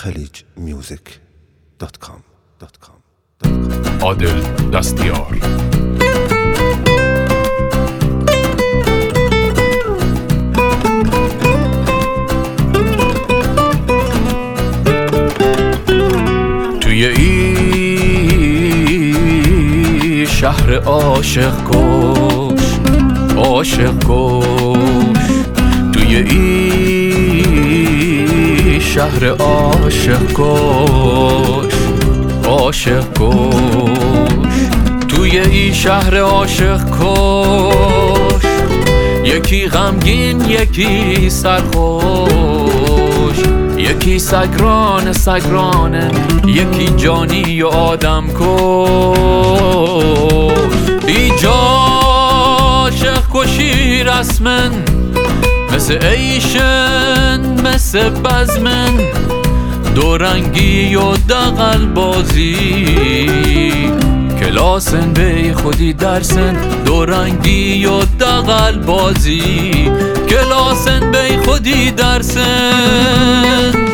khaleejmusic.com. عادل دستیار. توی این شهر عاشق کش، عاشق کش، توی این شهر عاشق کش، عاشق کش، توی این شهر عاشق کش، یکی غمگین یکی سرخوش، یکی سگران سگرانه، یکی جانی و آدم کش. اینجا عاشق کشی رسمن، مثل ایشن مثل بزمن، دورنگی و دقل بازی، کلاسن به خودی درسن، دورنگی و دقل بازی، کلاسن به خودی درسن.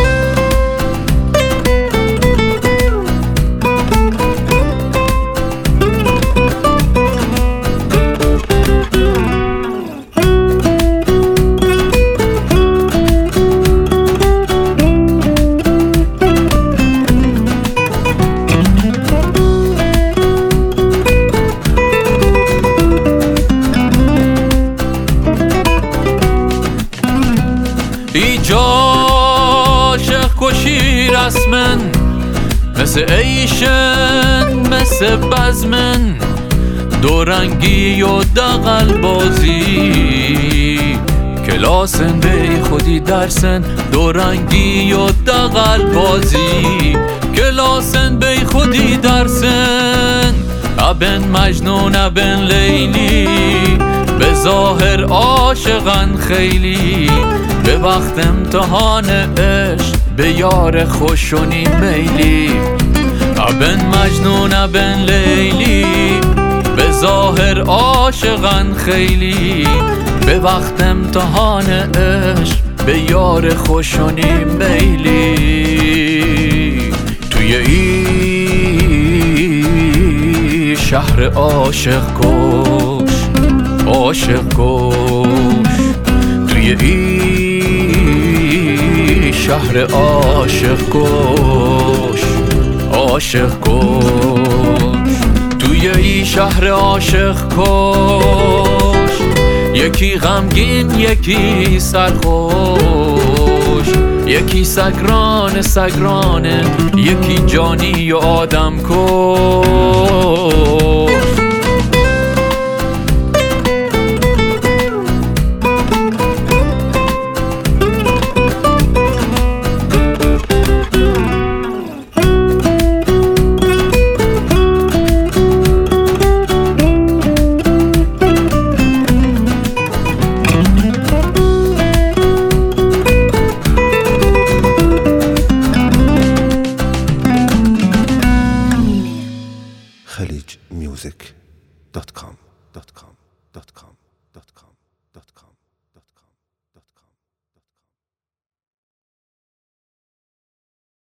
اینجا عاشق کشی رسمن، مثل ایشن مثل بزمن، دورنگی و دقل بازی، کلاسن به خودی درسن، دورنگی و دقل بازی، کلاسن به خودی درسن. ابن مجنون ابن لیلی، به ظاهر عاشقن خیلی، به وقت امتحان عشق به یار خوشونی میلی. ابن مجنون ابن لیلی، به ظاهر عاشقن خیلی، به وقت امتحان عشق به یار خوشونی میلی. توی این شهر عاشق کش، عاشق کش، توی این شهر عاشق کش، عاشق کش، توی این شهر عاشق کش، یکی غمگین یکی سرخوش، یکی سگران سگرانه، یکی جانی و آدم کش. khaleejmusic.com.